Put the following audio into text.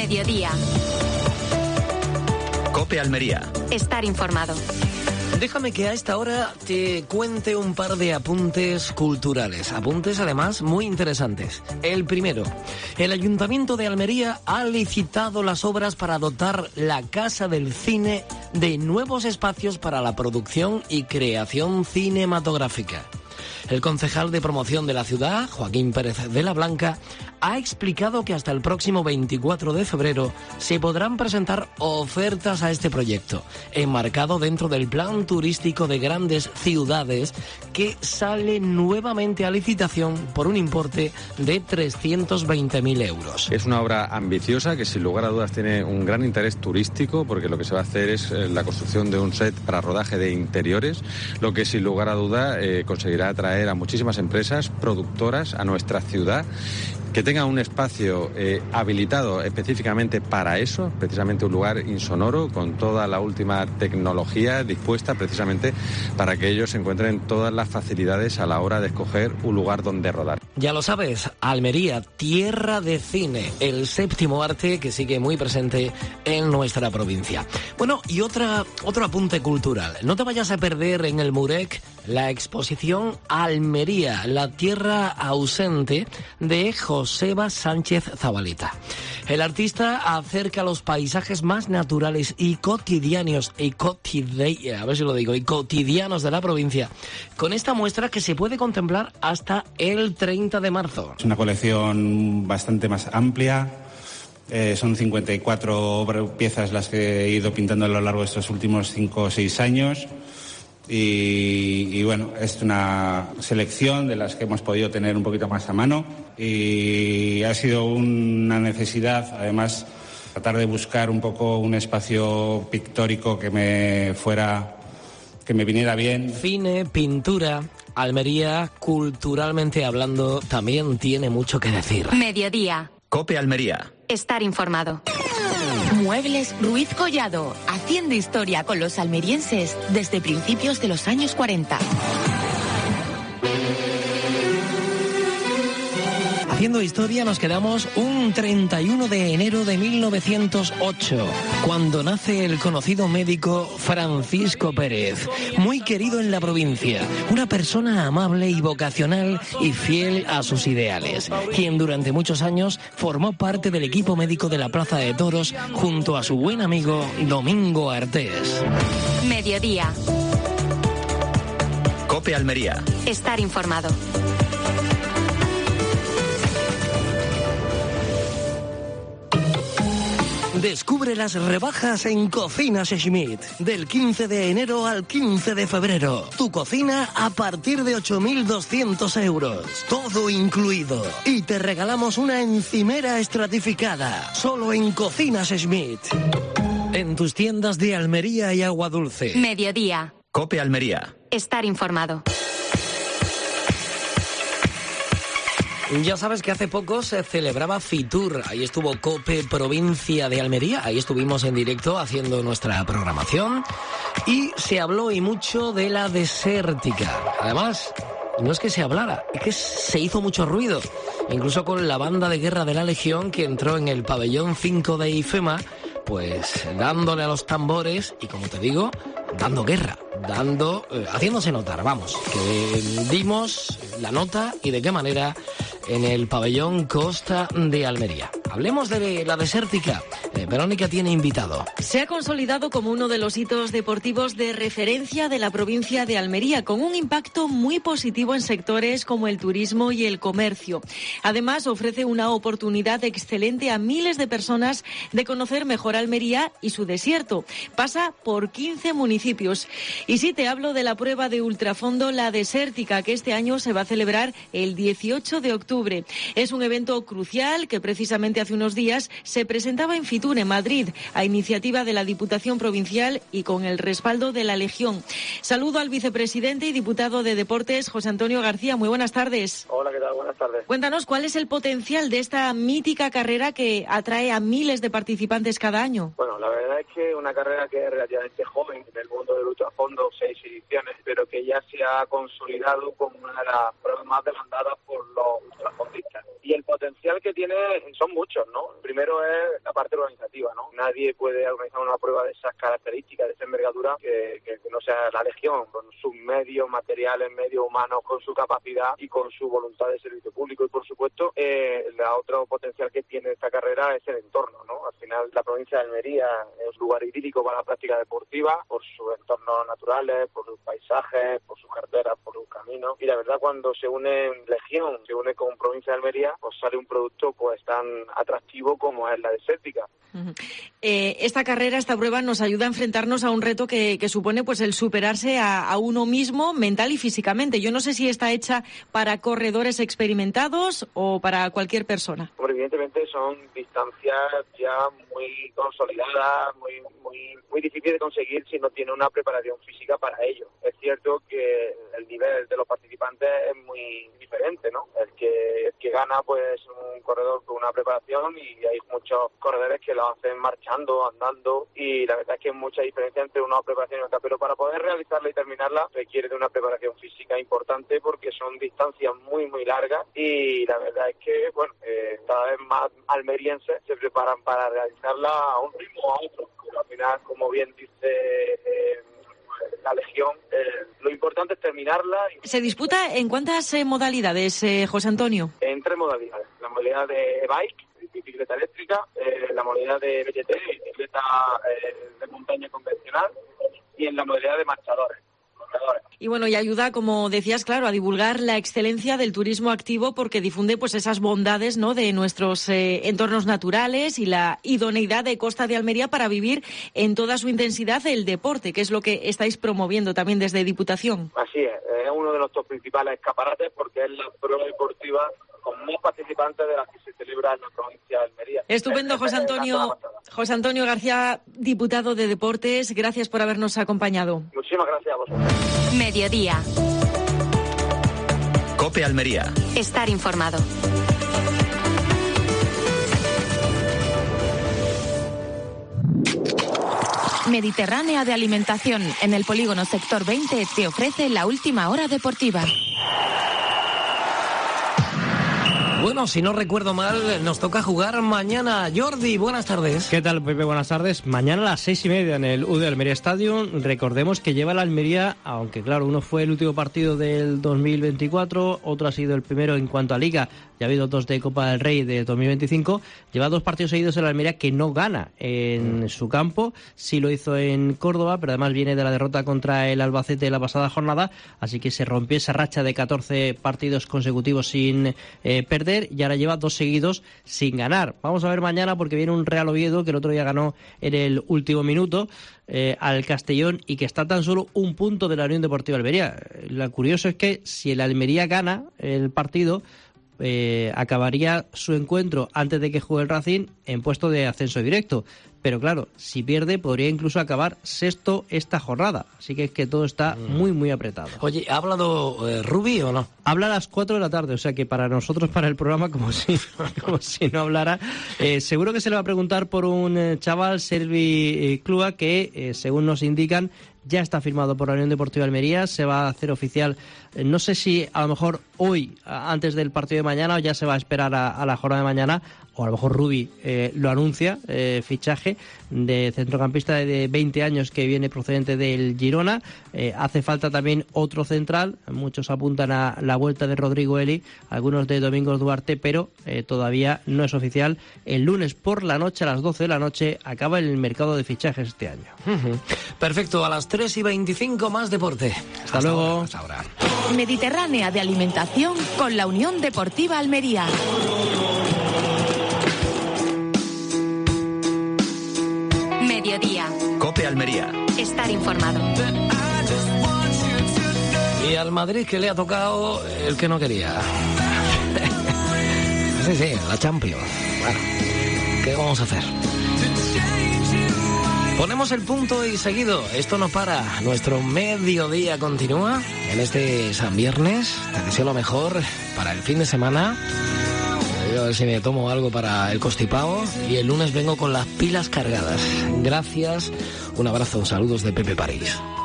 Mediodía. COPE Almería. Estar informado. Déjame que a esta hora te cuente un par de apuntes culturales, apuntes además muy interesantes. El primero, el Ayuntamiento de Almería ha licitado las obras para dotar la Casa del Cine de nuevos espacios para la producción y creación cinematográfica. El concejal de promoción de la ciudad, Joaquín Pérez de la Blanca, ha explicado que hasta el próximo 24 de febrero se podrán presentar ofertas a este proyecto, enmarcado dentro del plan turístico de grandes ciudades que sale nuevamente a licitación por un importe de 320.000 euros. Es una obra ambiciosa que sin lugar a dudas tiene un gran interés turístico, porque lo que se va a hacer es la construcción de un set para rodaje de interiores, lo que sin lugar a duda conseguirá atraer a muchísimas empresas productoras a nuestra ciudad, que tenga un espacio habilitado específicamente para eso, precisamente un lugar insonoro con toda la última tecnología dispuesta precisamente para que ellos encuentren todas las facilidades a la hora de escoger un lugar donde rodar. Ya lo sabes, Almería, tierra de cine, el séptimo arte que sigue muy presente en nuestra provincia. Bueno, y otro apunte cultural. No te vayas a perder en el Murec la exposición Almería, la tierra ausente de Joseba Sánchez Zabaleta. El artista acerca los paisajes más naturales y cotidianos y cotidianos de la provincia con esta muestra que se puede contemplar hasta el 30 de marzo. Es una colección bastante más amplia. Son 54 piezas las que he ido pintando a lo largo de estos últimos 5 o 6 años. Y bueno, es una selección de las que hemos podido tener un poquito más a mano, y ha sido una necesidad, además, tratar de buscar un poco un espacio pictórico que me viniera bien. Cine, pintura, Almería, culturalmente hablando, también tiene mucho que decir. Mediodía. COPE Almería. Estar informado. Muebles Ruiz Collado, haciendo historia con los almerienses desde principios de los años 40. Haciendo historia nos quedamos un 31 de enero de 1908, cuando nace el conocido médico Francisco Pérez, muy querido en la provincia, una persona amable y vocacional y fiel a sus ideales, quien durante muchos años formó parte del equipo médico de la Plaza de Toros junto a su buen amigo Domingo Artés. Mediodía. COPE Almería. Estar informado. Descubre las rebajas en Cocinas Schmidt. Del 15 de enero al 15 de febrero. Tu cocina a partir de 8.200 euros. Todo incluido. Y te regalamos una encimera estratificada. Solo en Cocinas Schmidt. En tus tiendas de Almería y Agua Dulce. Mediodía. COPE Almería. Estar informado. Ya sabes que hace poco se celebraba Fitur, ahí estuvo COPE Provincia de Almería, ahí estuvimos en directo haciendo nuestra programación y se habló y mucho de la desértica. Además, no es que se hablara, es que se hizo mucho ruido, incluso con la banda de guerra de la Legión que entró en el pabellón 5 de IFEMA, pues dándole a los tambores y, como te digo, dando guerra, haciéndose notar, vamos, que dimos la nota y de qué manera en el pabellón Costa de Almería. Hablemos de la desértica. Verónica tiene invitado. Se ha consolidado como uno de los hitos deportivos de referencia de la provincia de Almería, con un impacto muy positivo en sectores como el turismo y el comercio. Además, ofrece una oportunidad excelente a miles de personas de conocer mejor Almería y su desierto. Pasa por 15 municipios. Y sí, te hablo de la prueba de ultrafondo La Desértica, que este año se va a celebrar el 18 de octubre. Es un evento crucial que precisamente hace unos días se presentaba en Fitur, en Madrid, a iniciativa de la Diputación Provincial y con el respaldo de la Legión. Saludo al vicepresidente y diputado de Deportes, José Antonio García. Muy buenas tardes. Hola, ¿qué tal? Buenas tardes. Cuéntanos, ¿cuál es el potencial de esta mítica carrera que atrae a miles de participantes cada año? Bueno, la verdad es que una carrera que es relativamente joven en el mundo del ultrafondo, 6 ediciones, pero que ya se ha consolidado como una de las pruebas más demandadas por los ultrafondistas. Y el potencial que tiene son muchos, ¿no? El primero es la parte organizativa, ¿no? Nadie puede organizar una prueba de esas características, de esa envergadura, que no sea la Legión, con sus medios materiales, medios humanos, con su capacidad y con su voluntad de servicio público. Y por supuesto, la otro potencial que tiene esta carrera es el entorno, ¿no? Al final, la provincia de Almería es un lugar idílico para la práctica deportiva, por sus entornos naturales, por sus paisajes, por sus carreteras, por sus caminos. Y la verdad, cuando se une Legión, se une con provincia de Almería, pues sale un producto pues tan atractivo como es la desértica. Esta carrera, esta prueba nos ayuda a enfrentarnos a un reto que supone pues el superarse a uno mismo mental y físicamente. Yo no sé si está hecha para corredores experimentados o para cualquier persona. Bueno, evidentemente son distancias ya muy consolidadas, muy difíciles de conseguir si no tiene una preparación física para ello. Es cierto que el nivel de los participantes es muy diferente, ¿no? El que gana pues es un corredor con una preparación y hay muchos corredores que lo hacen marchando, andando, y la verdad es que hay mucha diferencia entre una preparación y otra, pero para poder realizarla y terminarla requiere de una preparación física importante porque son distancias muy largas y la verdad es que, bueno, cada vez más almerienses se preparan para realizarla a un ritmo o a otro, pero al final, como bien dice la Legión, lo importante es terminarla. ¿Se disputa en cuántas modalidades, José Antonio? En 3 modalidades. La modalidad de bike, bicicleta eléctrica, la modalidad de BTT, bicicleta de montaña convencional, y en la modalidad de marchadores. Y bueno, y ayuda, como decías, claro, a divulgar la excelencia del turismo activo porque difunde pues esas bondades, ¿no?, de nuestros entornos naturales y la idoneidad de Costa de Almería para vivir en toda su intensidad el deporte, que es lo que estáis promoviendo también desde Diputación. Así es uno de nuestros principales escaparates porque es la prueba deportiva con más participantes de las que se celebra en la provincia de Almería. Estupendo, José Antonio. José Antonio García, diputado de Deportes, gracias por habernos acompañado. Muchísimas gracias a vosotros. Mediodía. COPE Almería. Estar informado. Mediterránea de Alimentación, en el polígono Sector 20, te ofrece la última hora deportiva. Bueno, si no recuerdo mal, nos toca jugar mañana. Jordi, buenas tardes. ¿Qué tal, Pepe? Buenas tardes. Mañana a las 6:30 en el UD Almería Stadium. Recordemos que lleva la Almería, aunque claro, uno fue el último partido del 2024, otro ha sido el primero en cuanto a Liga. Ya ha habido 2 de Copa del Rey de 2025. Lleva 2 partidos seguidos en la Almería que no gana en su campo. Sí lo hizo en Córdoba, pero además viene de la derrota contra el Albacete la pasada jornada. Así que se rompió esa racha de 14 partidos consecutivos sin perder. Y ahora lleva 2 seguidos sin ganar. Vamos a ver mañana porque viene un Real Oviedo que el otro día ganó en el último minuto al Castellón y que está tan solo 1 punto de la Unión Deportiva Almería. Lo curioso es que si el Almería gana el partido, acabaría su encuentro antes de que juegue el Racing en puesto de ascenso directo. Pero claro, si pierde podría incluso acabar sexto esta jornada. Así que es que todo está muy apretado. Oye, ¿ha hablado Rubi o no? Habla a las 4 de la tarde, o sea que para nosotros, para el programa, como si no hablara. Seguro que se le va a preguntar por un chaval, Servi Clua, que según nos indican ya está firmado por la Unión Deportiva Almería, se va a hacer oficial, no sé si a lo mejor hoy, antes del partido de mañana, o ya se va a esperar a la jornada de mañana, o a lo mejor Rubi lo anuncia, fichaje de centrocampista de 20 años que viene procedente del Girona. Hace falta también otro central, muchos apuntan a la vuelta de Rodrigo Eli, algunos de Domingos Duarte, pero todavía no es oficial. El lunes por la noche, a las 12 de la noche, acaba el mercado de fichajes este año. Perfecto, a las 3:25 más deporte. Hasta luego. Hasta ahora. Mediterránea de Alimentación con la Unión Deportiva Almería. Mediodía. COPE Almería. Estar informado. Y al Madrid que le ha tocado el que no quería. Sí, la Champions. Bueno, ¿qué vamos a hacer? Ponemos el punto y seguido. Esto no para. Nuestro mediodía continúa en este San Viernes. Te deseo lo mejor para el fin de semana. A ver si me tomo algo para el constipado. Y el lunes vengo con las pilas cargadas. Gracias. Un abrazo. Saludos de Pepe París.